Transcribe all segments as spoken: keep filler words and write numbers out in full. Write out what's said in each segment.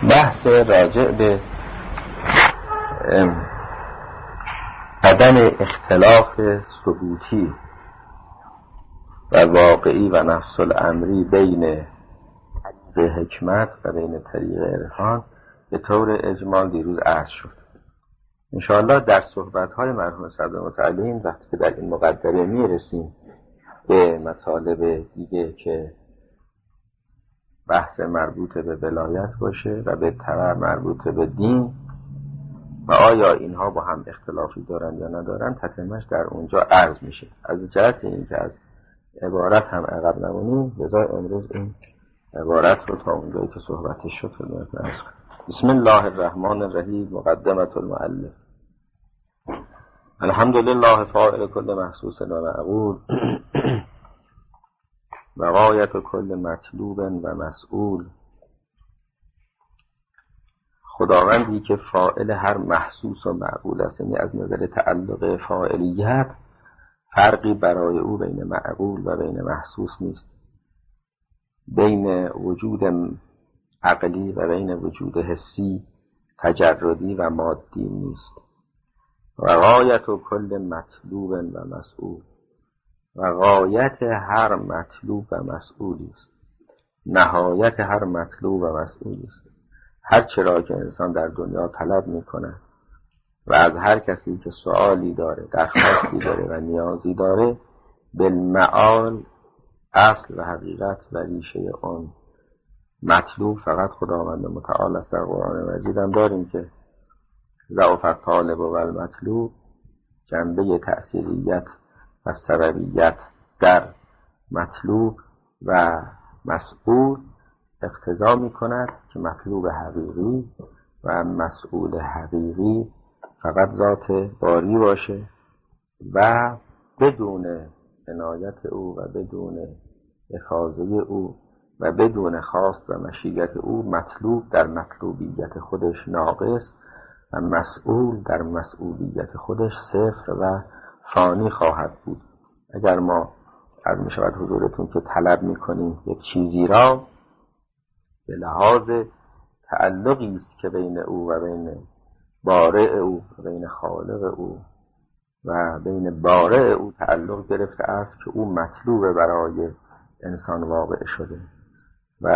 بحث راجع به عدم اختلاف ثبوتی و واقعی و نفس الامری بین طریق حکمت و بین طریق عرفان به طور اجمال دیروز عرض شد. انشاءالله در صحبت‌های مرحوم صدر متعلین وقتی که در این مقدمه میرسیم به مطالب دیگه که بحث مربوط به ولایت باشه و به تبع مربوط به دین و آیا اینها با هم اختلافی دارن یا ندارن تتمش در اونجا عرض میشه. از جهت این که از عبارت هم عقب نمونیم لذا امروز این عبارت رو تا اونجایی که صحبتش شد خدمت عرض کنم. بسم الله الرحمن الرحیم. مقدمة المؤلف. الحمدلله فاعل کل محسوس و معقول و غایت کل مطلوب و مسئول. خداوندی که فاعل هر محسوس و معقول است، یعنی از نظر تعلق فاعلیت فرقی برای او بین معقول و بین محسوس نیست، بین وجود عقلی و بین وجود حسی تجردی و مادی نیست. و غایت کل مطلوب و مسئول، و غایت هر مطلوب و مسئولی است، نهایت هر مطلوب و مسئولی است. هر چرا که انسان در دنیا طلب میکنه و از هر کسی که سوالی داره، درخواستی داره و نیازی داره، بالمعال اصل و حقیقت و ریشه اون مطلوب فقط خداوند متعال است. در قرآن مجید هم داریم که ضعف الطالب و المطلوب، جنبه تأثیریت و سببیت در مطلوب و مسئول اقتضا می کند که مطلوب حقیقی و مسئول حقیقی فقط ذات باری باشه و بدون عنایت او و بدون افاضه او و بدون خواست و مشیت او مطلوب در مطلوبیت خودش ناقص و مسئول در مسئولیت خودش صفر و فانی خواهد بود. اگر ما از می شود حضورتون که طلب می کنیم یک چیزی را به لحاظ تعلقی است که بین او و بین بارئ او و بین خالق او و بین بارئ او تعلق گرفته است که او مطلوب برای انسان واقع شده و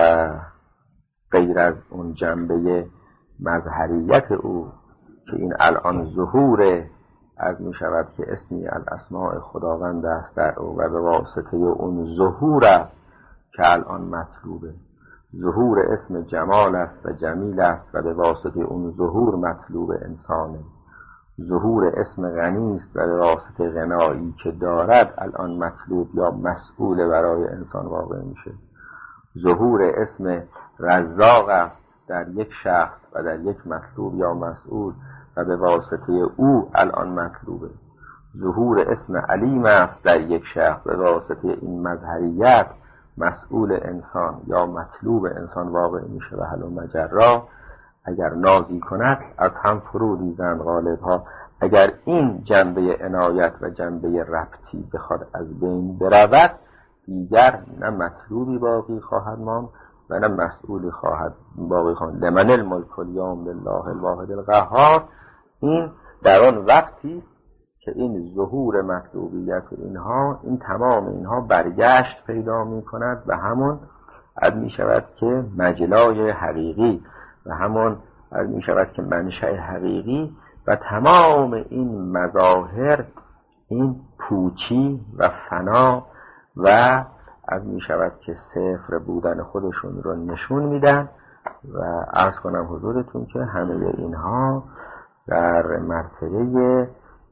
غیر از اون جنبه مظهریت او که این الان ظهور از می شود که اسمی الاسماء خداوند است در او و به واسطه اون ظهور است که الان مطلوبه. ظهور اسم جمال است و جمیل است و به واسطه اون ظهور مطلوب انسانه. ظهور اسم غنی است و به واسطه غنایی که دارد الان مطلوب یا مسئول برای انسان واقع میشه. ظهور اسم رزاق است در یک شخص و در یک مطلوب یا مسئول و به واسطه او الان مطلوبه. ظهور اسم علیم است در یک شخص و به واسطه این مظهریت مسئول انسان یا مطلوب انسان واقع میشه و حل و مجرا. اگر نازی کند از هم فرو ریزند غالب ها. اگر این جنبه عنایت و جنبه ربطی بخواد از بین برود دیگر نه مطلوبی باقی خواهد ماند و نه مسئولی خواهد باقی خواهد. لمن الملک الیوم لله الواحد القهار. این در آن وقتی که این ظهور مطلوبیت و اینها این تمام اینها برگشت پیدا می کند و همون از می شود که مجلای حقیقی و همون از می شود که منشأ حقیقی و تمام این مظاهر این پوچی و فنا و از می شود که صفر بودن خودشون رو نشون میدن. و عرض کنم حضورتون که همه اینها در مرتبه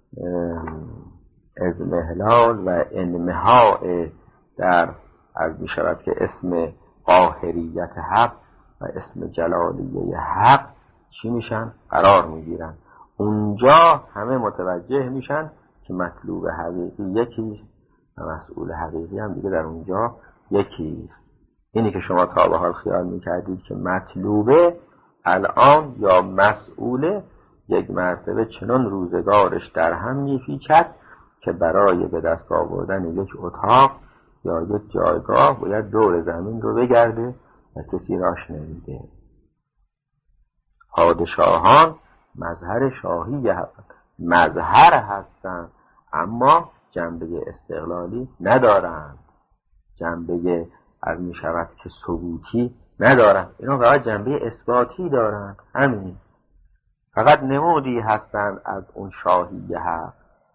ازمهلال و انمحاء در از می شود که اسم قاهریت حق و اسم جلالیه حق چی میشن؟ قرار میگیرن. اونجا همه متوجه میشن که مطلوب حقیقی یکی و مسئول حقیقی هم دیگه در اونجا یکی. اینی که شما تا به حال خیال میکردید که مطلوبه الان یا مسئوله یک مرتبه چنان روزگارش در هم میپیچد که برای به دست آوردن یک اتاق یا یک جایگاه باید دور زمین رو بگرده و کسی راش نمیده. پادشاهان مظهر شاهی هستند، مظهر هستند اما جنبه استقلالی ندارند، جنبه از می شود که ثبوتی ندارند، اینا فقط جنبه اثباتی دارند. همین فقط نمودی هستند از اون شاهی حق.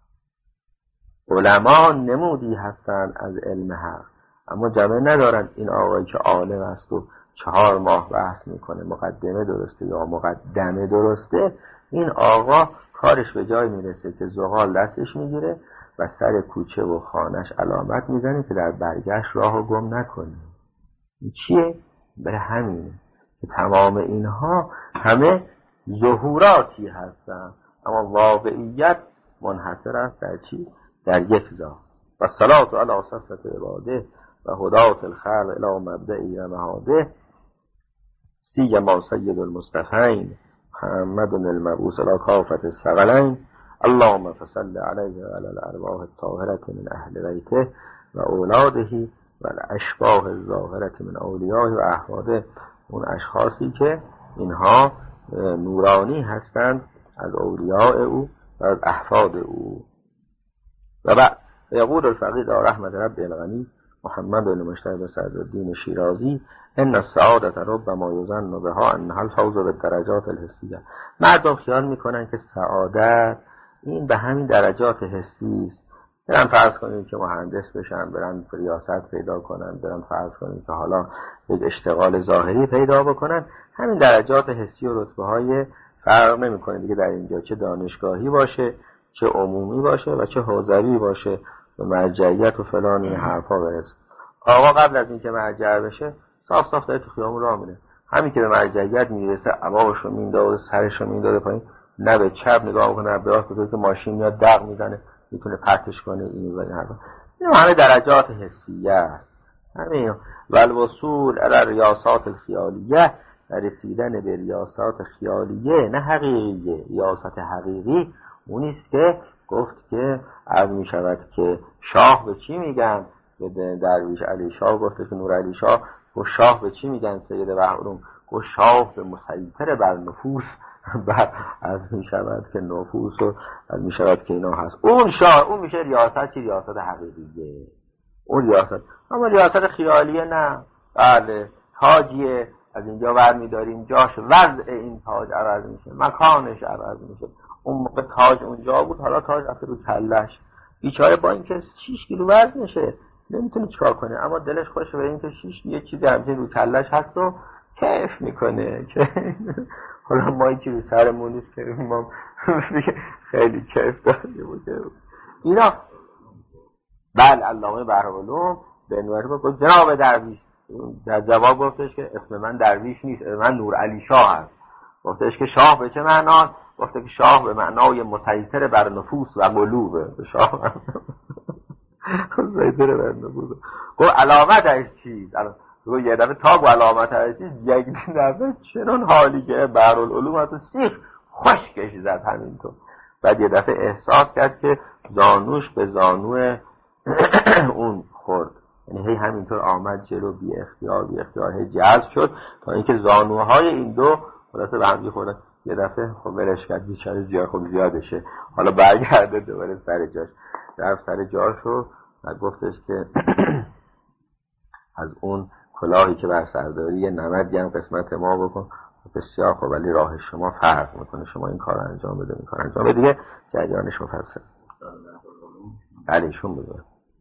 علما نمودی هستند از علم حق اما جنبه ندارند. این آقایی که عالم است و چهار ماه بحث میکنه مقدمه درسته یا مقدمه درسته، این آقا کارش به جای میرسه که زغال دستش میگیره و سر کوچه و خانش علامت میزنه که در برگشت راهو گم نکنه. این چیه؟ به همین که تمام اینها همه ظهوراتی هستن اما واقعیت منحصر است در چی؟ در یک ذات. و صلات علی صفت عباده و هدات الخلق الی مبدئی و مهاده سیما سید المصطفین محمد المبعوث الی کافة الثقلین اللهم فصل علیه و علی الارواح الطاهرة من اهل بیته و اولاده و الاشباح الظاهرة من اولیاء و احواده. اون اشخاصی که اینها نورانی هستند از اولیاء او و از احفاد او. و بعد یقول الفقید رحمت رب الغنی محمد المجتبی صدرالدین شیرازی ان السعادة ربما یظن بها انها الفوز بالدرجات الحسیه. مردم خیال میکنن که سعادت این به همین درجات حسی است. برن فرض کنیم که مهندس بشن، برن ریاست پیدا کنن، برن فرض کنیم که حالا یک اشتغال ظاهری پیدا بکنن، همین درجات حسی و رتبه های فرق نمیکنه دیگه در اینجا، چه دانشگاهی باشه، چه عمومی باشه و چه حوزوی باشه و مرجعیت و فلان این حرفا برسه. آقا قبل از اینکه مرجع بشه صاف صاف داره تو خیابون راه میره، همین که به مرجعیت میرسه عبابشو میندازه، سرشو میندازه پایین، نه به چپ نگاه میکنه نه به راست، بطوری که ماشین میاد دق میزنه میتونه پرتش کنه این و این حرفا. این همه درجات حسیه است. همین و الوصول الی ریاست الخیالیه، رسیدن به ریاست خیالیه نه حقیقیه. ریاست حقیقی اونیست که گفت که عرض می شود که شاه به چی میگن؟ به درویش علی شاه گفته که نور علی شاه گفت شاه به چی میگن؟ سید بهرام گفت شاه به مسیطر بر نفوس بر از می شود که نفوس و از می شود که اینا هست. اون شاه اون میشه ریاست. چی ریاست حقیقیه؟ اون ریاست. اما ریاست خیالیه نه. بله تاجیه از اینجا ور میداریم جاش، وضع این تاج عوض میشه، مکانش عوض میشه. اون موقع تاج اونجا بود، حالا تاج رفته رو کلش. بیچاره با اینکه شش کیلو وزنشه نمیتونه چیکار کنه، اما دلش خوشه به اینکه شش یه چیزی همچین رو کلش هست و کیف میکنه که حالا ما این چیزی سرمون نیست که ما خیلی کیف داریم و اینا. بله علامه بهرام به نوعی گفت جناب درویش، در جواب گفتش که اسم من درویش نیست، اسم من نور علی شاه هست. گفتش که شاه به چه معنا؟ گفته که شاه به معنای مسیطر بر نفوس و قلوبه. به شاه مسیطر بر نفوس. گفت علامتش چیست؟ گفت یه دفعه تاگ و علامتش چیست؟ یک دفعه چنان حالی که بحرالعلوم حتی سیخ خشکش زد همینطور. بعد یه دفعه احساس کرد که زانوش به زانو اون خورد، یعنی هی همینطور آمد جلو، بی اختیار بی اختیار هی جذب شد تا اینکه زانوهای این دو خلاصه به هم خوردن. یه دفعه خب ولش کرد بیچاره، زیاد خب زیادشه، حالا برگرده دوباره سر جاش. در سر جاشو و گفتش که از اون کلاهی که بر سرداری یه نمدی هم قسمت ما بکن. بسیار خب ولی راه شما فرق میکنه، شما این کار انجام بده، این کار انجام بده دیگه. جریانش مفصل بله ایشون بده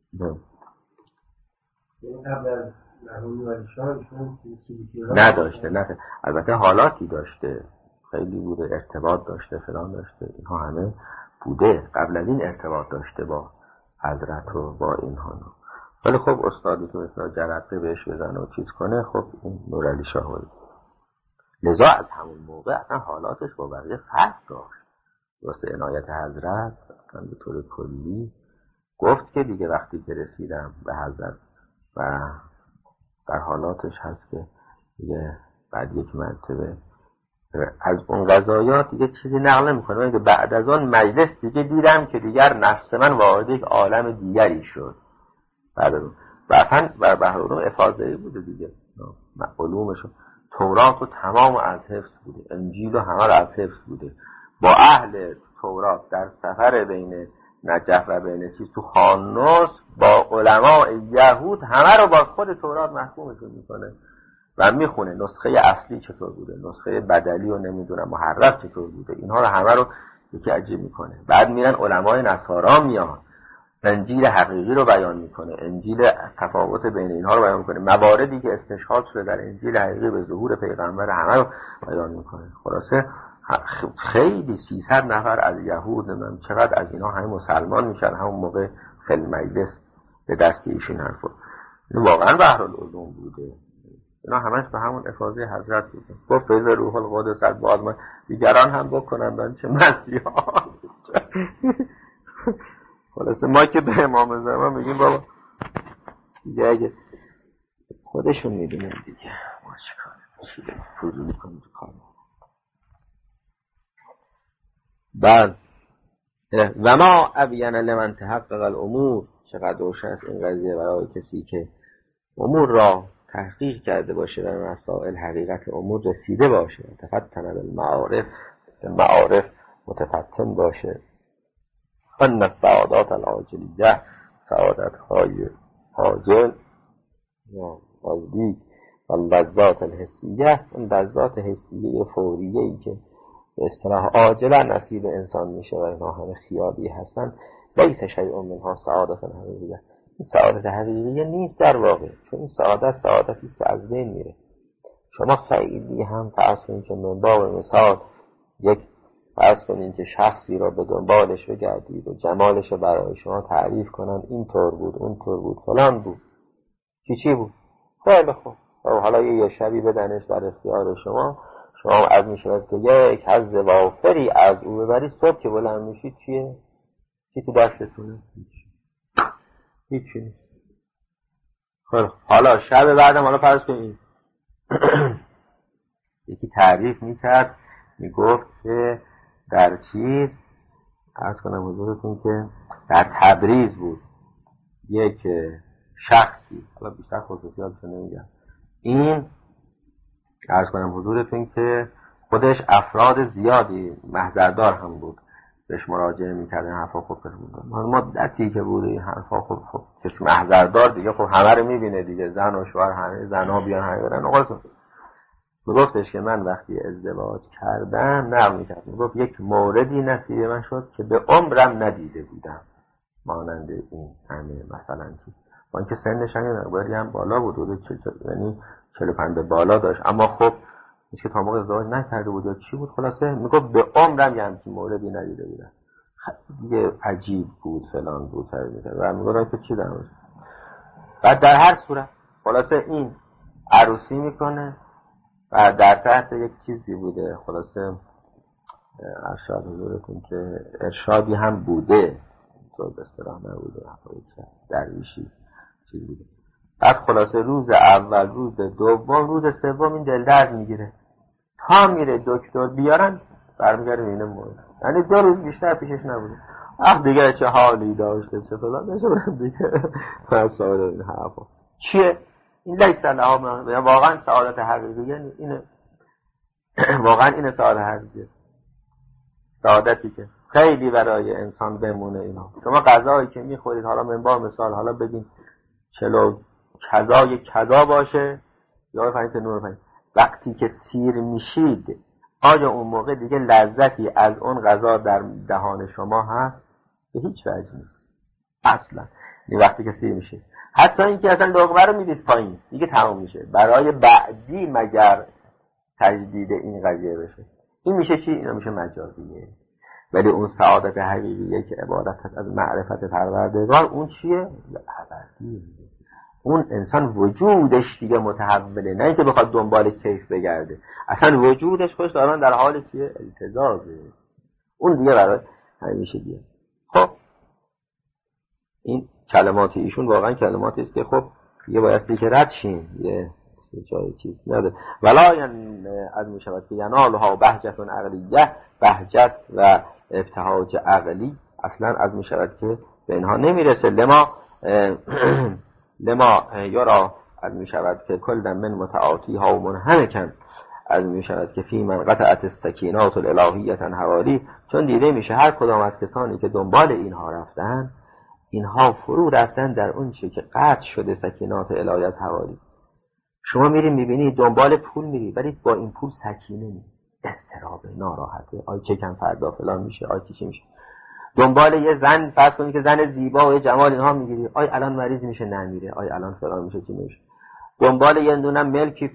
نداشته. نه البته حالاتی داشته، خیلی بوده، ارتباط داشته، فلان داشته، اینها همه بوده. قبل از این ارتباط داشته با حضرت و با اینها. ولی خب استادی که مثلا جرقه بهش بزنه و چیز کنه، خب این نورعلی شاه بود. لذا از همون موقع اصلا حالاتش با بقیه فرق داشت. واسه عنایت حضرت اصلا به طور کلی گفت که دیگه وقتی که رسیدم به حضرت و در حالاتش هست که دیگه بعد یک مرتبه از اون قضایات دیگه چیزی نقل نمی‌کنه، که بعد از اون مجلس دیگه دیدم که دیگر نفس من وارد یک عالم دیگری شد. بعد از اون و اصلا بر بحرالعلوم افاضه‌ای بوده دیگه، علومشون تورات و تمام از حفظ بوده، انجیل و همه رو از حفظ بوده. با اهل تورات در سفر بین نجف و بین چیز تو خانوس با علماء یهود همه رو با خود تورات محکومشون میکنه و میخونه نسخه اصلی چطور بوده، نسخه بدلی و نمیدونم محرف چطور بوده، اینها رو همه رو یکی عجیب میکنه. بعد میرن علمای نصارا میان انجیل حقیقی رو بیان میکنه، انجیل تفاوت بین اینها رو بیان میکنه، مواردی که استشهاد شده در انجیل حقیقی به ظهور پیغمبر همه رو بیان میکنه. خلاصه خیلی سیصد نفر از یهود من چقدر از اینا همه مسلمان میشن همون موقع خل مجلس به دست ایشون حرفو. این واقعا بحرالعلوم بوده، اینا همش به همون افاضه حضرت بوده. گفت فیض روح القدس از بعد ما دیگران هم بکنن من چه مسیحا. خلاصه ما که به امام زمان میگیم بابا دیگه اگه خودشون میدونن دیگه ما چه کاره چیده فضولی کنیم تو کار. بعد و ما ابین لمن تحقق الامور، چقدر روشن است این قضیه برای کسی که امور را تحقیق کرده باشه و مسائل حقیقت امور رسیده باشه، تفتن بالمعارف، معارف متفتن باشه. ان السعادات العاجلیه، سعادت های عاجل یا قلبی و لذات الحسیه، اون لذات حسیه فوریه ای که به اصطلاح عاجلا نصیب انسان میشه و اینها همه خیالی هستن، لیس شیء منها سعادت حقیقیه، این سعادت حقیقیه نیست در واقع، چون این سعادت سعادتی است که از بین میره. شما خیلی هم فرض کنید که من باب مثال یک فرض کنید که شخصی را به دنبالش بگردید و جمالش رو برای شما تعریف کنن، این طور بود اون طور بود فلان بود، چی چی بود، خیلی خوب، و حالا یه شبی بدنش در اختیار شما، شما از میشود که یک حظ وافری از او ببرید، صبح که بلند میشید چیه؟ چی تو دستتونه؟ هیچی نیست. خیلی حالا شب بعدم حالا فرض کنید یکی تعریف میکرد میگفت که در چیز عرض کنم حضورتون که در تبریز بود یک شخصی، حالا بیشتر خصوصیاتشو نمیگم، این عرض کنم حضورتون که خودش افراد زیادی محضردار هم بود بهش مراجعه میکردن، حرفا خوب بود مدتی که بود این حرفا خوب خوب کسی محضردار دیگه خب همه رو میبینه دیگه، زن و شوهر همه زنها بیان همه برن نقل میگفتش که من وقتی ازدواج کردم نقل میکرد میگفت یک موردی نصیب من شد که به عمرم ندیده بودم، مانند این همه مثلا چیز با اینکه سنش هم مقداری هم بالا بود حدود یعنی چهل و پنج به بالا داشت، اما خب میشه تا موقع ازدواج نکرده بود یا چی بود، خلاصه میگفت به عمرم یه همچین موردی ندیده بودم، دیگه عجیب بود فلان بود و میگفتن که چی دارم. بعد در هر صورت خلاصه این عروسی میکنه و در تحت یک چیزی بوده، خلاصه ارشاد حضورتون که ارشادی هم بوده تو به اصطلاح نبوده، درویشی چیز بوده. بعد خلاصه روز اول روز دوم روز سوم این دل درد میگیره، تا میره دکتر بیارن برمیگره اینه مورد، یعنی دو روز بیشتر پیشش نبوده. اه دیگه چه حالی داشته چه فلان داشته دیگه مسائل این حرفا چیه این لیس لها، واقعا سعادت حقیقیه اینه واقعا اینه سعادت حقیقیه، سعادتی که خیلی برای انسان بمونه. اینا شما غذایی که میخورید حالا منبار مثال حالا بگین چلو کذا یک کذا باشه یا بفرمایید نور بفرمایید، وقتی که سیر میشید آیا اون موقع دیگه لذتی از اون غذا در دهان شما هست؟ به هیچ وجه نیست اصلا. این وقتی که سیر میشه حتی اینکه اصلا لقمه رو میدید پایین دیگه تمام میشه، برای بعدی مگر تجدید این قضیه بشه. این میشه چی؟ اینا میشه مجازیه. ولی اون سعادت حقیقیه که عبارت هست از معرفت پروردگار، اون چیه؟ ابدیه. اون انسان وجودش دیگه متحوله، نه اینکه بخواد دنبال کیف بگرده، اصلا وجودش خوش دارن در حال چیه؟ التزامه. اون دیگه برای همیشه دیگه. خب این کلمات ایشون واقعا کلماتی است که خب یه باید دیگه رد شیم، یه جای چیز نداره. ولا یعنی از می شود که ینالها بهجتون عقلیه، بهجت و ابتهاج عقلی اصلا از می شود که به اینها نمیرسه. لما لما یرا از می شود که کل من متعاطی ها و منهمکن از می شود که فی من قطعت السکینات الالهیت حوالی، چون دیده میشه هر کدام از کسانی که دنبال اینها رفتن، اینها فرو رفتن در اون چه که قطع شده سکینات الهیت حوالی. شما میرید میبینید دنبال پول میرید ولی با این پول سکینه نیست، استرابه، ناراحته، آی چه کم فردا فلان میشه، آی چی میشه. دنبال یه زن فرض کنید که زن زیبا و جمال اینها میگیری، آی الان مریض میشه نمیره، آی الان فلان میشه چی میشه. دنبال یه دونه ملکی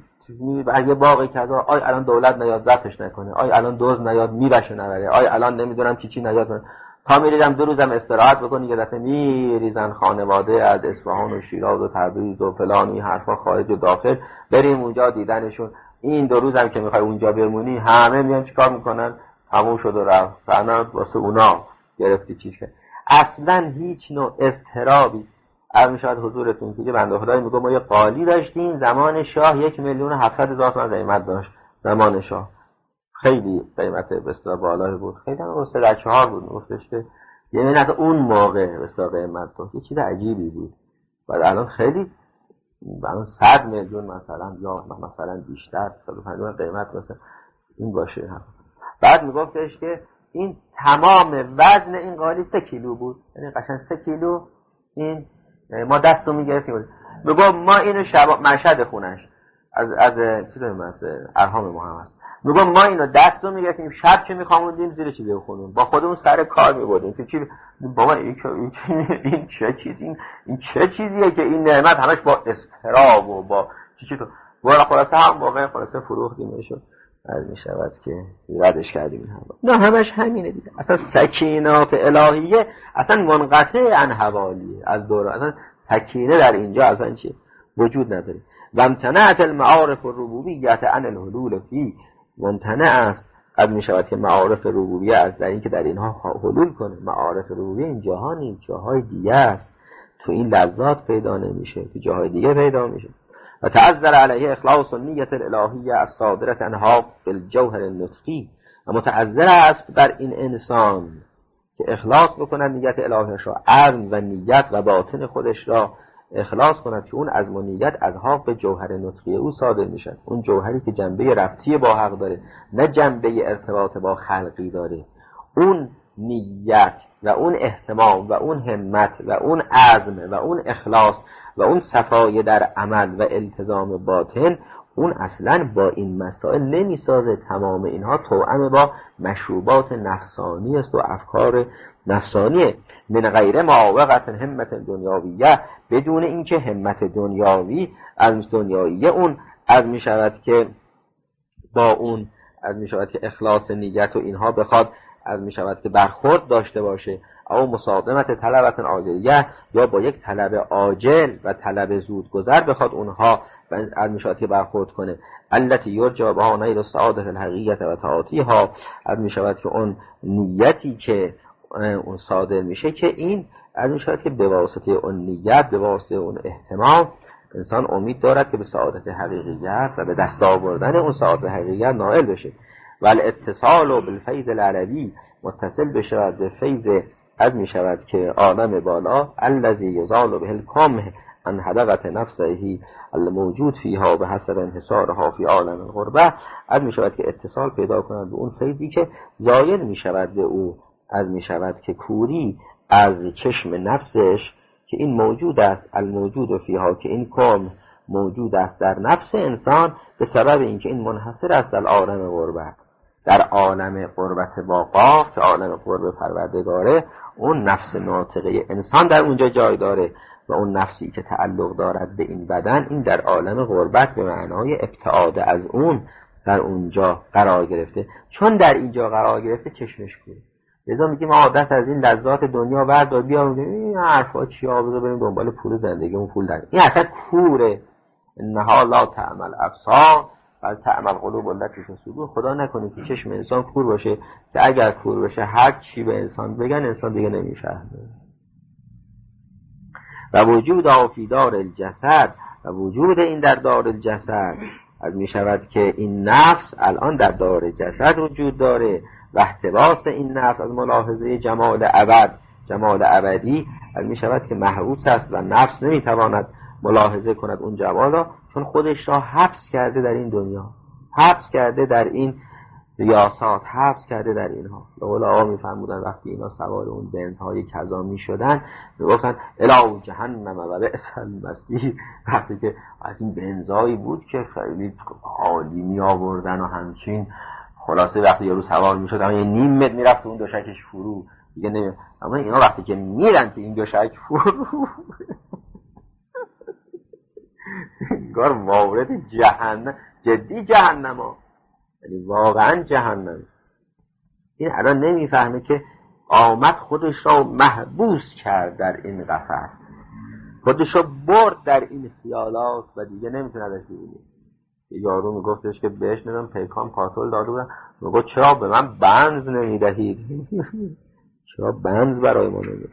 یه باقی کذا، آی الان دولت نیاد ضبطش نکنه، آی الان دوز نیاد میبشه نبره، آی الان نمیدونم چی چی نیاد. تا میریدم دو روزم استراحت بکنی یه دفعه میریزن خانواده از اصفهان و شیراز و تبریز و فلان این حرفا خارج و داخل، بریم اونجا دیدنشون. این دو روزم که میخوای اونجا بمونی همه میان چیکار میکنن؟ تموم شد و رفت. فعلا واسه اونا گرفتی چیشه. اصلا هیچ نوع استرابی از میشود حضورتون که بنده خدای میگه ما یه قالی داشتیم زمان شاه یک میلیون و هفتصد هزار تومان قیمت داشت. زمان شاه خیلی قیمت بسیار بالایی بود، خیلی هم واسه رچه‌ها بود گفتش که یعنی نه اون موقع بسیار قیمت داشت، یه چیز عجیبی بود. بعد الان خیلی الان صد میلیون مثلا یا مثلا بیشتر صد و پنجاه قیمت مثلا این باشه هم. بعد میگفتش که این تمام وزن این قالی سه کیلو بود، یعنی قشنگ سه کیلو این ما دستو میگرفتیم. میگم ما اینو شب مشهد خونش از از چی داریم مثلا ارهام محمد، میگم ما اینو دستو میگرفتیم شب که میخواموندیم زیر چیزی بخونیم با خودمون سر کار میبردیم که چی بابا این این, این چه چیزی این, این چه چیزیه که این نعمت همش با استراب و با چی چی تو والا خلاصه هم واقعا خلاصه فروختیم میشد از میشود که ردش کردیم هم نه همش همینه دیگه. اصلا سکینات الهیه اصلا منقطع عن حوالی از دور، اصلا سکینه در اینجا اصلا چی وجود نداره. و امتنعت المعارف الربوبیت عن الحلول فی، ممتنع است از میشود که معارف ربوبیه از در این که در اینها حلول کنه. معارف ربوبیه این جاها نیست، جاهای دیگه است، تو این لذات پیدا نمیشه، تو جاهای دیگه پیدا میشه. و تعذر علیه اخلاص النیت الالهیه الصادره عنها بالجوهر النطقی، و متعذر است بر این انسان که اخلاص بکند نیت الهیش را، عزم و نیت و باطن خودش را اخلاص کند که اون عزم و نیت از ها به جوهر نطقی او صادر میشه، اون جوهری که جنبه ربطی با حق داره نه جنبه ارتباط با خلقی داره. اون نیت و اون اهتمام و اون همت و اون عزم و اون اخلاص و اون صفای در عمل و التزام باطن، اون اصلا با این مسائل نمیسازه. تمام اینها توأم با مشروبات نفسانی است و افکار نفسانیه. من غیر معاوقت همت دنیاویه، بدون اینکه همت دنیاوی از دنیاییه اون از می شود که با اون از می شود که اخلاص نیت و اینها بخواد از می شود که برخورد داشته باشه، او مصادمت طلبت عاجلیه، یا با یک طلب عاجل و طلب زودگذر بخواد اونها از می شود که برخورد کنه. التي یرجى بها نیل السعادة الحقیقیة و تعاطیها، از می شود که اون نیتی که اون صادر میشه که این از می شود که به واسطه اون نیت، به واسطه اون اهتمام انسان امید دارد که به سعادت حقیقیت و به دست آوردن اون سعادت حقیقیت نائل بشه. و الاتصال بالفیض العربی، متصل بشه به فیض از می شود که عالم بالا، الذی یزال به الکمه عن حدقت نفسه الموجود فیها به حسب انحصارها فی عالم الغربه، از می شود که اتصال پیدا کنند به اون فیضی که زایل می شود به او از می شود که کوری از چشم نفسش که این موجود است، الموجود فیها که این کم موجود است در نفس انسان به سبب اینکه این منحصر است در عالم غربت، در عالم غربت با قاف که عالم قرب پروردگاره، اون نفس ناطقه انسان در اونجا جای داره و اون نفسی که تعلق دارد به این بدن این در عالم غربت به معنای ابتعاد از اون در اونجا قرار گرفته. چون در اینجا قرار گرفته چشمش کوره، لذا میگیم ما دست از این لذات دنیا بردار بیا میگیم این حرفا چیا، بذار بریم دنبال پول زندگیمون پول در این اصلا کوره. انها لا تعمل ابصار بل تعمل قلوب التي فی الصدور. خدا نکنه که چشم انسان کور باشه که اگر کور بشه هر چی به انسان بگن انسان دیگه نمیشه. و وجود فی دار الجسد، و وجود این در دار الجسد از می شود که این نفس الان در دار جسد وجود داره و احتباس این نفس از ملاحظه جمال ابد، جمال ابدی از می شود که محبوس است و نفس نمی تواند ملاحظه کند اون جمال را، چون خودش را حبس کرده در این دنیا، حبس کرده در این ریاست، حبس کرده در اینها. لولا میفرمودن وقتی اینا سوار اون بنزهای کذا میشدن میگفتن الی جهنم و بئس المصیر. وقتی که از این بنزایی بود که خیلی عالی می آوردن و همچین، خلاصه وقتی یارو سوار میشد اما یه نیم متر میرفت اون دوشکش فرو دیگه نمی... اما اینا وقتی که میرن تو این دوشک فرو انگار وارد جهنم، جدی جهنم ها، یعنی واقعا جهنم. این الان نمیفهمه که آمد خودش را محبوس کرد در این قفس، خودش را برد در این خیالات و دیگه نمیتونه ازش بیرون. یارو میگفتش که بهش نمیدونم پیکان پاتول داده بودن، میگفت چرا به من بنز نمیدهید؟ چرا بنز برای ما نمیدهید؟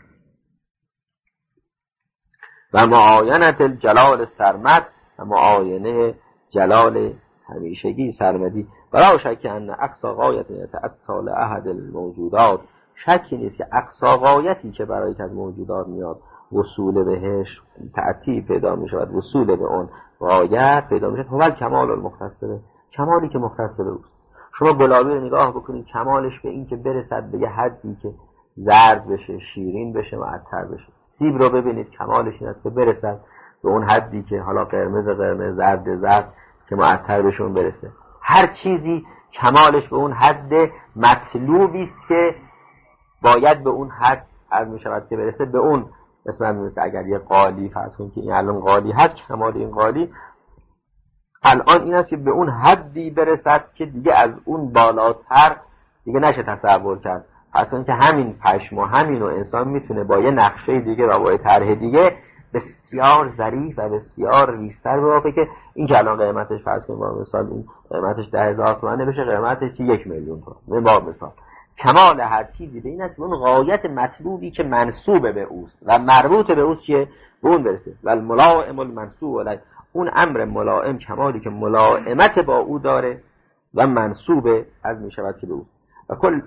و معاینت الجلال سرمد، و معاینه جلال همیشگی سرمدی. برای شک ان اقصا غایت یتعطی لاحد الموجودات، شکی نیست که اقصا غایتی که برای یک از موجودات میاد وصول بهش تعطی پیدا می شود، وصول به اون غایت پیدا می شود. هو کمال المختص به، کمالی که مختص به اوست. شما گلابی رو نگاه بکنید، کمالش به این که برسد به یه حدی که زرد بشه، شیرین بشه، معطر بشه. سیب رو ببینید، کمالش این است که برسد به اون حدی که حالا قرمز قرمز، زرد زرد، که معطر بهشون برسه. هر چیزی کمالش به اون حد مطلوبی است که باید به اون حد از می شود که برسه به اون. مثلا مثل اگر یه قالی فرض کنید که این الان قالی هست، کمال این قالی الان این است که به اون حدی برسد که دیگه از اون بالاتر دیگه نشه تصور کرد. فرض کنید که همین پشم و همین و انسان میتونه با یه نقشه دیگه و با یه طرح دیگه بسیار ظریف و بسیار ریزتر بواقعی که این که الان قیمتش فرض کنید با مثال این قیمتش ده هزار تومنه بشه قیمتش یک میلیون تومن. با مثال کمال هر چیزی به این است اون غایت مطلوبی که منسوب به اوست و مربوط به اوست که به اون برسه. و الملائم المنسوب علی، اون امر ملائم کمالی که ملائمت با او داره و منسوب از می شود که به او. و کل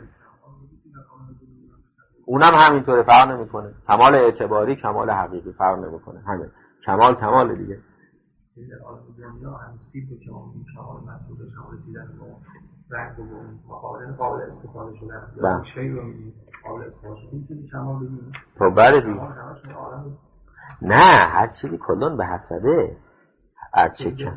اونم همینطوره، فرق نمیکنه. کمال اعتباری، کمال حقیقی فرق نمیکنه. همین کمال کمال دیگه. دنیا هم سیب و کمال منسوب کمال دیدن رنگ و مقابل قابل استفاده شدن شیء رو قابل استفاده شدن کمال بگیم. خب بله دیگه. نه هر چیزی کلون به حسبه هر چه که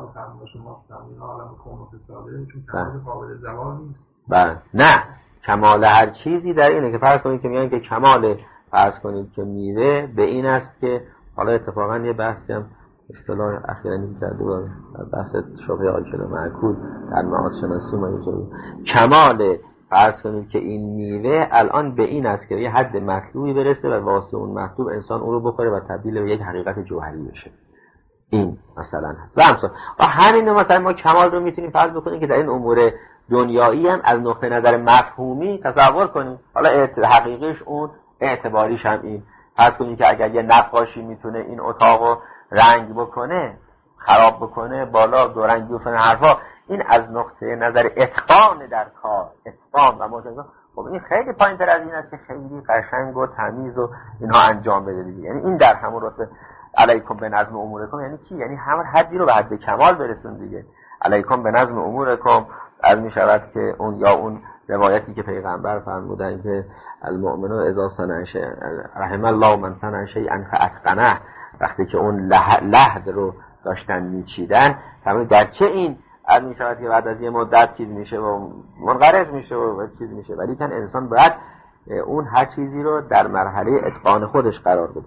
بله. نه کمال هر چیزی در اینه که فرض کنید که میگن که کمال فرض کنید که میوه به این است که حالا اتفاقا یه بحثی هم اصطلاح اخیراً این کرده بود بحث شبه آکل و معکول در معاد شناسی ما اینجوری کمال فرض کنید که این میوه الان به این است که یه حد مطلوبی برسه و واسه اون مطلوب انسان اون رو بخوره و تبدیل به یک حقیقت جوهری بشه. این مثلا هست. و همسان و همین مثلا ما کمال رو میتونیم فرض بکنیم که در این امور دنیایی هم از نقطه نظر مفهومی تصور کنیم. حالا حقیقیش اون، اعتباریش هم این. فرض کنیم که اگر یه نقاشی میتونه این اتاقو رنگ بکنه، خراب بکنه، بالا دو رنگی و فن حرفا، این از نقطه نظر اتقان در کار، اتقان و متقن، خب این خیلی پایین‌تر از این است که خیلی قشنگ و تمیز و اینها انجام بده دیگه. یعنی این در همون رتبه علیکم به نظم امورکم یعنی چی؟ یعنی همون حدی رو به حد کمال برسون دیگه. علیکم به نظم امورکم از می شود که اون یا اون روایتی که پیغمبر فرمودن که المؤمنون اذا صنع شیئا رحم الله من صنع شیئا فاتقنه، وقتی که اون لحد رو داشتن میچیدن فرمود در چه این از می شود که بعد از یه مدت چیز میشه و منقرض میشه و چیز میشه، ولی کن انسان باید اون هر چیزی رو در مرحله اتقان خودش قرار بده.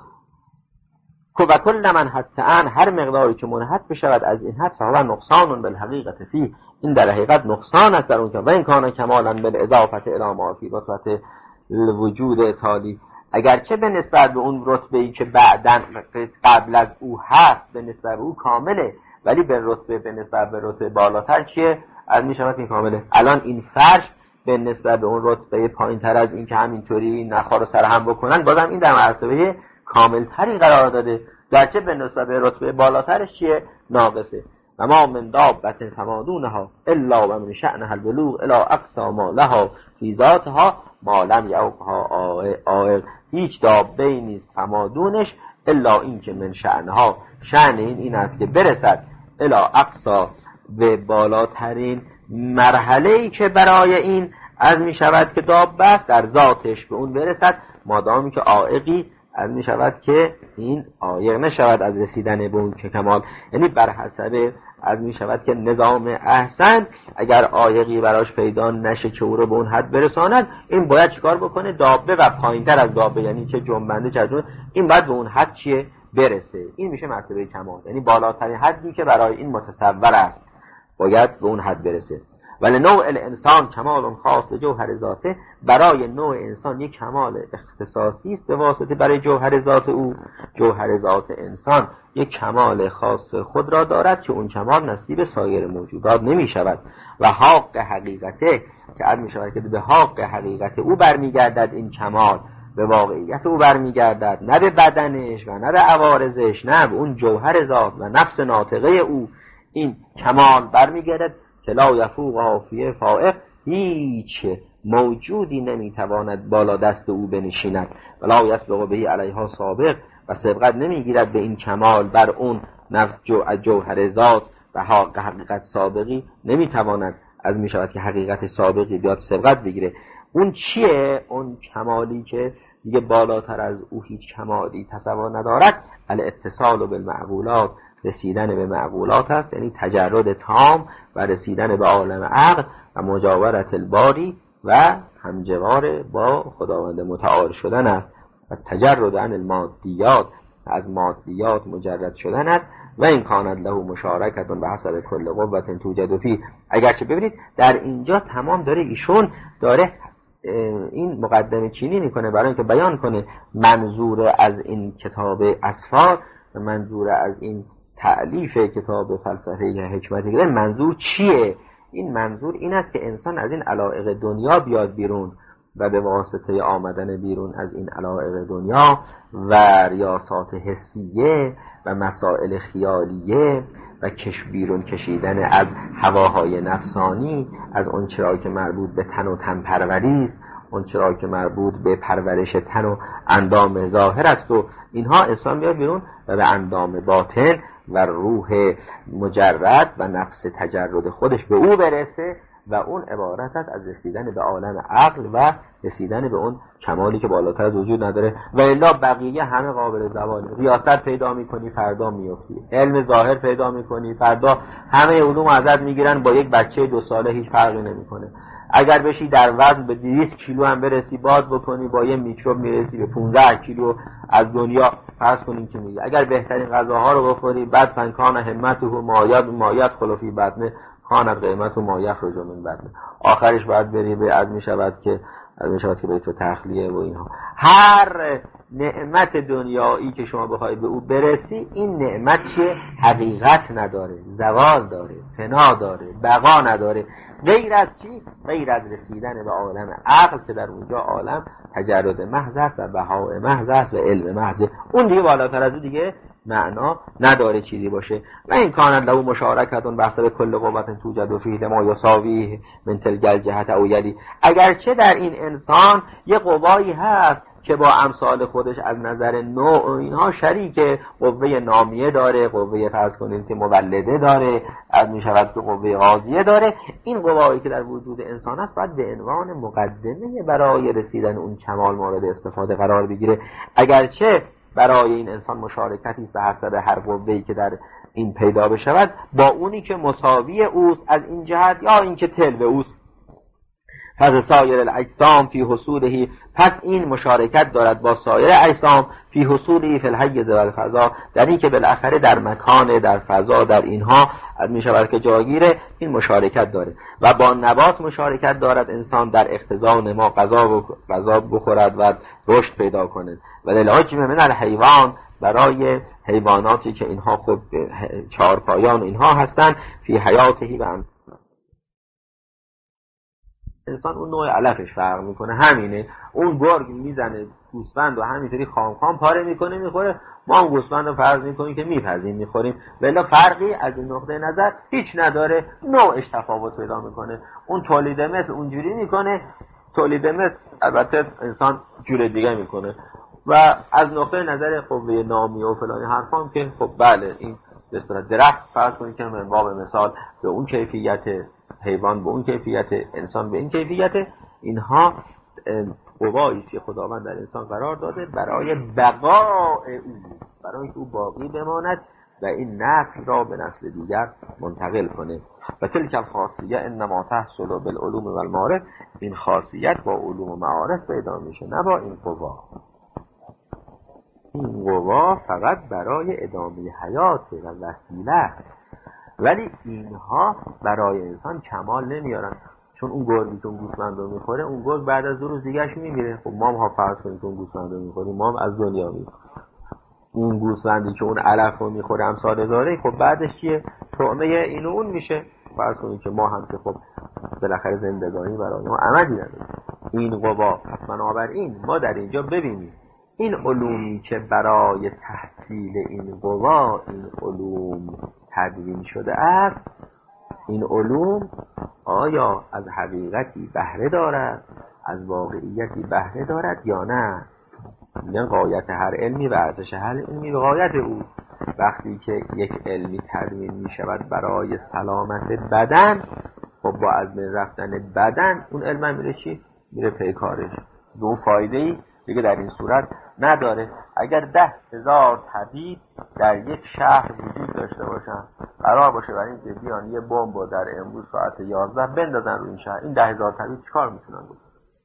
و کل من حتی ان هر مقداری که منحط بشود از این حد فهو نقصان بالحقیقت فی، این در حقیقت نقصان است در اون که و این کان کمالا بالاضافه الی ما فی رتبه الوجود تالی، اگرچه به نسبت به اون رتبه‌ای که بعداً قبل از او هست به نسبت به او کامله، ولی به رتبه به نسبت به رتبه بالاتر چیه از می شود این کامله. الان این فرش به نسبت به اون رتبه پایین‌تر از این که همینطوری نخا رو سر هم بکنن بازم این در مرتبه کاملتری قرار داده، گرچه به نسبت به رتبه بالاترش چیه ناقصه. و ما من دابة فما دونها الا و من شأنها البلوغ الی اقصی ما لها فی ذاتها ما لم یعوقها عائق. هیچ دابه ای نیست فما دونش الا این که من شأنها، شأن این این است که برسد الی اقصی، به بالاترین مرحله ای که برای این از می شود که دابه است در ذاتش به اون برسد، مادامی که عائقی از می شود که این عائق نشود از رسیدن به اون که کمال. یعنی بر حسب از می شود که نظام احسن اگر عائقی براش پیدا نشه که او رو به اون حد برساند، این باید چیکار بکنه؟ دابه و پایینتر از دابه، یعنی که جنبنده چجون، این باید به اون حد چیه؟ برسه. این میشه مرتبه کمال، یعنی بالاترین حدی که برای این متصور است باید به اون حد برسه. ولی نوع الانسان کمال خاص جوهر ذاته، برای نوع انسان یک کمال اختصاصی است به واسطه برای جوهر ذات او. جوهر ذات انسان یک کمال خاص خود را دارد که اون کمال نصیب سایر موجودات نمی شود. و حق حقیقته که عد می شود که به حق حقیقت او برمیگردد این کمال، به واقعیت او برمیگردد، نه به بدنش و نه به عوارضش، نه به اون جوهر ذات و نفس ناطقه او. این کمال برمیگردد که لا یفوق حافیه فائق، هیچ موجودی نمیتواند بالا دست او بنشیند. ولا یسبق به علیها سابق، و سبقت نمیگیرد به این کمال بر اون نفس جوهر ذات و حق حقیقت سابقی نمیتواند از می شود که حقیقت سابقی بیاد سبقت بگیره. اون چیه؟ اون کمالی که دیگه بالاتر از او هیچ کمالی تصور ندارد. الاتصال بالمعقولات، رسیدن به معقولات است، یعنی تجرد تام و رسیدن به عالم عقل و مجاورت الباری و همجوار با خداوند متعال شدن است. و تجرد عن المادیات، از مادیات مجرد شدن است. و این کانت له مشارکتون به حسب کل قوت توجد فی. اگرچه ببینید در اینجا تمام داره ایشون داره این مقدمه چینی میکنه برای اینکه بیان کنه منظور از این کتاب اسفار و منظور از این تألیف کتاب فلسفه حکمت که منظور چیه. این منظور این است که انسان از این علایق دنیا بیاد بیرون و به واسطه آمدن بیرون از این علایق دنیا و ریاضات حسیه و مسائل خیالیه و کش بیرون کشیدن از هواهای نفسانی، از اون چرا که مربوط به تن و تن پروری است، اون چرا که مربوط به پرورش تن و اندام ظاهر است و اینها، انسان بیاد بیرون و به اندام باطن و روح مجرد و نفس تجرد خودش به او برسه و اون عبارت است از رسیدن به عالم عقل و رسیدن به اون کمالی که بالاتر از وجود نداره. و الا بقیه همه قابل زواله. ریاست پیدا میکنی فردا میافتی، علم ظاهر پیدا میکنی فردا همه علوم ازت میگیرن، با یک بچه دو ساله هیچ فرقی نمیکنه. اگر بشی در وزن به دویست کیلو هم برسی، باد بکنی با یه میکروب میرسی به پانزده کیلو از دنیا. فرض کنیم که میگه اگر بهترین غذاها رو بخوری، بعد فنکان همته و مایات مایات خلافی بدنه خانت قیمت و مایخ رو جمعین بدنه، آخرش باید بری به از میشود که از میشود که به تو تخلیه و اینها. هر نعمت دنیایی که شما بخوای به او برسی، این نعمت چیه؟ حقیقت نداره، زوال داره، فنا داره، بقا نداره. غیر از چی؟ غیر از رسیدن به عالم عقل که در اونجا عالم تجرد محض است و بهاء محض است و علم محض. اون دیگه بالاتر از اون دیگه معنا نداره چیزی باشه. و این کانت له مشارکتون بحث به کل قوت توجد فیه لما یساویه من تلک الجهت او یدی. اگرچه در این انسان یه قوایی هست که با امثال خودش از نظر نوع اینها شریک، قوه نامیه داره، قوه فرض کنید که مولده داره، از می شود که قوه غازیه داره. این قوایی که در وجود انسان است باید به عنوان مقدمه برای رسیدن اون کمال مورد استفاده قرار بگیره. اگرچه برای این انسان مشارکتی به حسب هر قوه‌ای که در این پیدا بشود با اونی که مساوی اوست از این جهت یا این که تلو اوست. پس سایر الاجسام فی حصوله، پس این مشارکت دارد با سایر اجسام فی حصوله فی الحیز و الفضا، در این که بالاخره در مکان، در فضا، در اینها می شود که جاگیره، این مشارکت داره. و با نبات مشارکت دارد انسان در اختزان ما غذا و غذا بخورد و رشد پیدا کند. و للعجم من الحیوان، برای حیواناتی که اینها خود چهار پایان اینها هستند، فی حیاتهی و انسان اون نوع علفش فرق میکنه، همینه. اون گرگ میزنه گوسفند و همینطوری خام خام پاره میکنه میخوره، ما هم گوسفند رو فرض میکنیم که میپزیم میخوریم، ولی فرقی از این نقطه نظر هیچ نداره، نوعش تفاوت پیدا میکنه. اون تولید مثل اونجوری میکنه، تولید مثل البته انسان جور دیگه میکنه. و از نقطه نظر قوه نامی و فلانی حرفام که خب بله این به صورت درخت فرض کنید که من باب مثال به اون کیفیت، حیوان به اون کیفیت، انسان به این کیفیت، اینها قوایی که خداوند در انسان قرار داده برای بقای او، برای که او باقی بماند و این نسل را به نسل دیگر منتقل کنه. و تلک الخاصیه انما تحصل بالعلوم و المعارف، این خاصیت با علوم و معارف پیدا میشه، نه با این قوا. این قوا فقط برای ادامه حیات و وسیله است، ولی اینها برای انسان کمال نمیارن. چون اون گرگی که اون گوسفند رو میخوره، اون گرگ بعد از دو روز دیگهش میمیره. خب ما هم ها فرض کنیم که اون گوسفند رو میخوریم، ما هم از دنیا میریم. اون گوسفندی که اون علف رو میخوره امثال داره، خب بعدش چیه؟ طعمه این و اون میشه. فرض کنیم که ما هم که خب بالاخره زندگانی برای ما عملی نداره این قوا. پس بنابراین ما در اینجا ببینیم این علومی که برای تحصیل این قوا این علوم تدوین شده است، این علوم آیا از حقیقتی بهره دارد، از واقعیتی بهره دارد یا نه؟ میگن غایت هر علمی و ارزش هر علمی به غایت او. وقتی که یک علمی تدوین می شود برای سلامت بدن، خب با از بین رفتن بدن اون علم میره چی؟ میره پیکارش. دو فایده ای دیگه در این صورت نداره. اگر ده هزار طبیب در یک شهر وجود داشته باشن، قرار باشه برای اینکه بیان یه بمب در امروز ساعت یازده بندازن رو این شهر، این ده هزار طبیب چیکار میتونن بکنن؟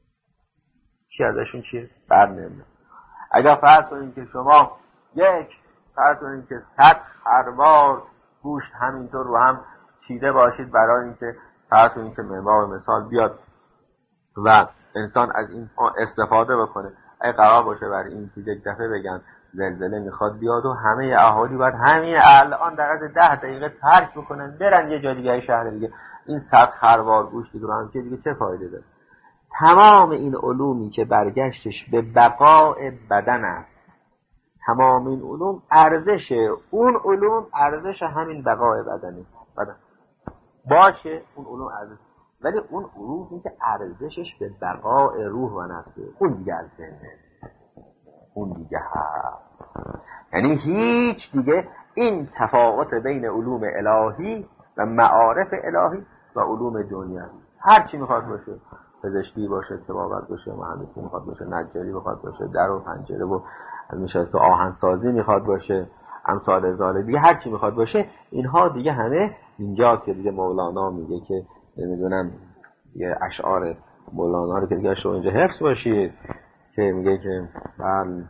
چی ازشون چیه؟ بر نمیاد. اگر فرض کنید که شما یک فرض کنید که صد خروار گوشت همینطور رو هم چیده باشید برای اینکه فرض کنید که منبع مثال بیاد و انسان از این استفاده بکنه، اگه قرار باشه برای این که یک دفعه بگن زلزله میخواد بیاد و همه اهالی باید همین الان در از ده دقیقه ترک بکنن برن یه جای دیگه شهر دیگه، این صد خروار گوشتی رو هم که دیگه چه فایده داره؟ تمام این علومی که برگشتش به بقای بدن است، تمام این علوم ارزش اون علوم ارزش همین بقای بدنه بدن باشه، اون علوم ارزش، ولی اون علوم این که ارزشش به بقای روح و نفسه، اون دیگه ارزشه، اون دیگه هست. یعنی هیچ دیگه این تفاوت بین علوم الهی و معارف الهی و علوم دنیوی، هر چی میخواد باشه، پزشکی باشه، طبابت باشه، مهندسی میخواد باشه، نجاری میخواد باشه، در و پنجره و میشه تو آهنسازی میخواد باشه، امثال ازاله دیگه، هر چی میخواد باشه، اینها دیگه همه اینجاست که دیگه مولانا میگه که نمیدونم یه اشعار مولانا رو که دیگه شما اینجا حفظ باشید که میگه که بله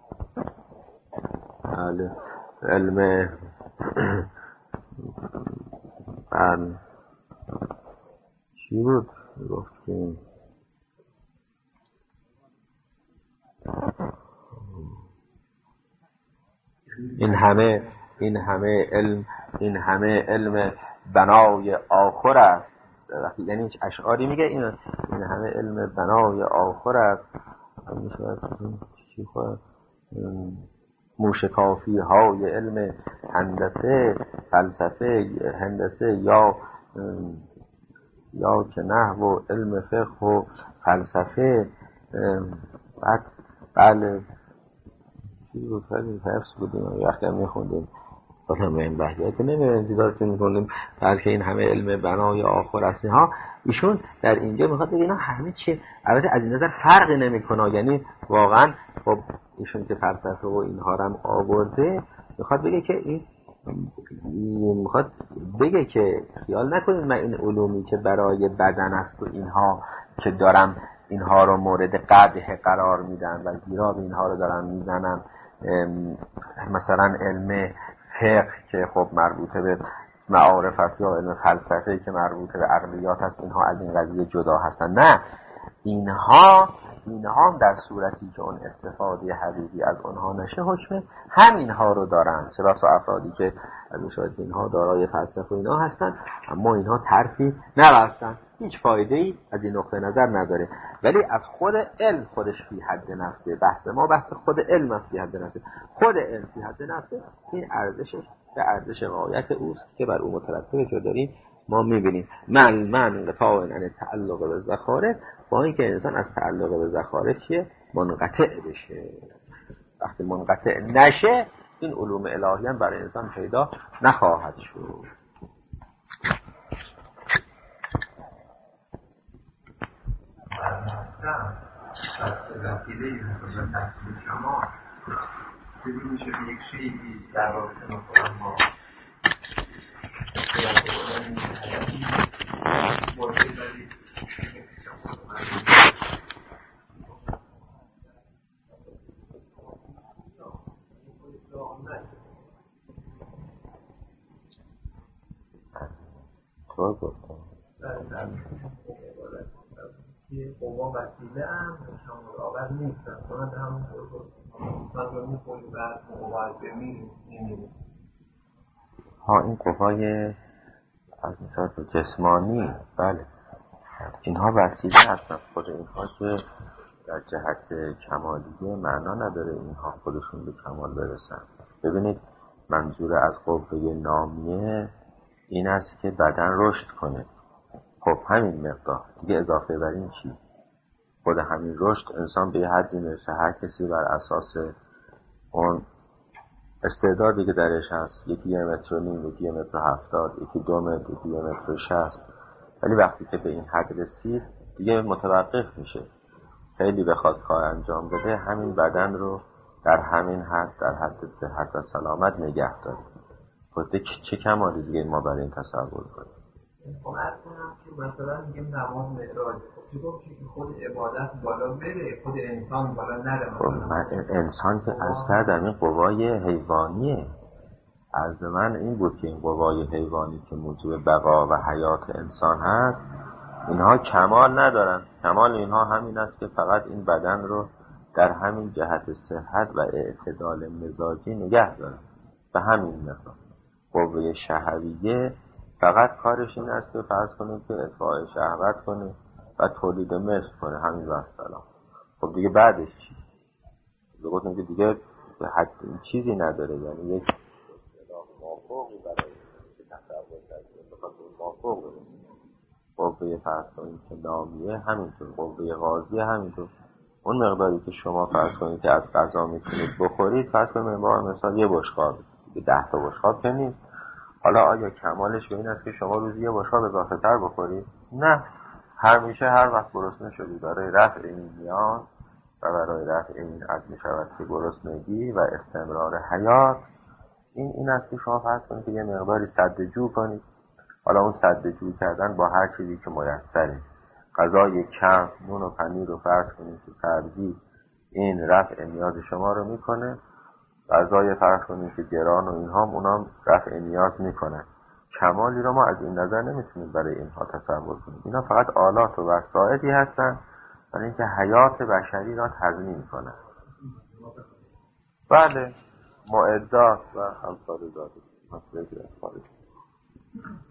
بله علم بله چی بود گفتیم این همه این همه علم این همه علم بنای آخر است. وقتی یعنی اشعاری میگه این این همه علم بنای آخر است، موشکافی های علم هندسه فلسفه هندسه یا یا که نحو و علم فقه و فلسفه. بعد بله چیزی بود خیلی حفظ بودیم وقتی هم میخوندیم بازم به این بحثی که نمیدونیم دیدارتون میکنیم، بلکه این همه علم بنای آخر است ها. ایشون در اینجا میخواد بگه اینا همه چی البته از این نظر فرقی نمیکنه، یعنی واقعا خب ایشون که فلسفه و اینها رو هم آورده میخواد بگه که این میخواد بگه که خیال نکنید من این علومی که برای بدن است و اینها که دارم اینها رو مورد قدح قرار میدن و گیراب اینها رو دارم میزنم، مثلا علم فقه که خب مربوطه به معارف است یا علم فلسفه که مربوطه به عقلیات است، اینها از این قضیه جدا هستن. نه، اینها اینها هم در صورتی که اون استفاده حقیقی از اونها نشه حکم همینها رو دارن. چرا افرادی که از اینها دارای فلسفه و اینا هستن اما اینها طرفی نبستن، هیچ فایده ای از این نقطه نظر نداره. ولی از خود علم خودش فی حد نفسه، بحث ما بحث خود علم است فی حد نفسه. خود علم فی حد نفسه این ارزشش به ارزش غایت اوست که بر او مترتبه که داریم ما میبینیم. من من قطاع ان تعلق به زخارف، با اینکه انسان از تعلق به زخارف چیه منقطع بشه. وقتی منقطع نشه این علوم الهی هم برای انسان پیدا نخواهد شد. ببین میشه یک شیعی در رابطه مثلا ما تو گفتم که قوا وسیله هم شما آور نیستن کنند همون من رو میکنی بعد قوا بمیم نمیدیم. ها این قوای از نظر جسمانی بله اینها وسیله هستن، خود اینها که در جهت کمالیه معنا نداره اینها خودشون به کمال برسن. ببینید منظور از قوه نامیه این است که بدن رشد کنه. خب همین مقدار دیگه اضافه بر این چی؟ خود همین رشد انسان به یه حدی میرسه هر کسی بر اساس اون استعدادی که درش هست، یکی یه متر و نیم، یکی یه متر و هفتاد، یکی دو متر، یکی یه متر و شست، ولی وقتی که به این حد رسید دیگه متوقف میشه. خیلی بخواد کار انجام بده همین بدن رو در همین حد در حد صحت و سلامت نگه داره. خود چه کمالی دیگه ما برای این تصور کنیم؟ خب ارز کنم که مثلا میگم نماز معراج، خب چه گفت که خود عبادت بالا بره خود انسان بالا نره؟ خب من انسان که از کردم این قوای حیوانیه. عرض من این بود که این قوای حیوانی که موجب بقا و حیات انسان هست اینها کمال ندارن. کمال اینها همین است که فقط این بدن رو در همین جهت صحت و اعتدال مزاجی نگه دارن. به همین مقدار قوه شهویه فقط کارش این است که فرض کنید که اطفاء شهوت کنه و تولید مثل کنه، همین و السلام. خب دیگه بعدش چی؟ بگوتیم که دیگه حد چیزی نداره، یعنی یک مافوقی برای که تصور کرده بخواد مافوق بره. قوه فرض کنید که نامیه همینطور، قوه غازیه همینطور. اون مقداری که شما فرض کنید که از غذا میتونید بخورید، فرض کنید مثلا یه بشقاب، ده تا بشقاب که نیست. حالا آیا کمالش به این است که شما روزی یه بشقاب اضافه تر بخورید؟ نه، همیشه هر وقت گرسنه شدید برای رفع این نیاز و برای رفع این عدم شود که گرسنگی و استمرار حیات، این این است که شما فرض کنید که یه مقداری سدجو کنید. حالا اون سدجو کردن با هر چیزی که میسره، غذای کم، نون و پنیر رو فرض کنید که فرضی این رفع نیاز شما رو میکنه، غذای فرض کنید که گران و اینها هم اونام رفع نیاز میکنن. کمالی رو ما از این نظر نمیتونیم برای اینها تصور کنیم. اینا فقط آلات و وسائلی هستن برای اینکه حیات بشری را تضمین کنن. بله، معدات و همسال ذاتی مسئله خارج.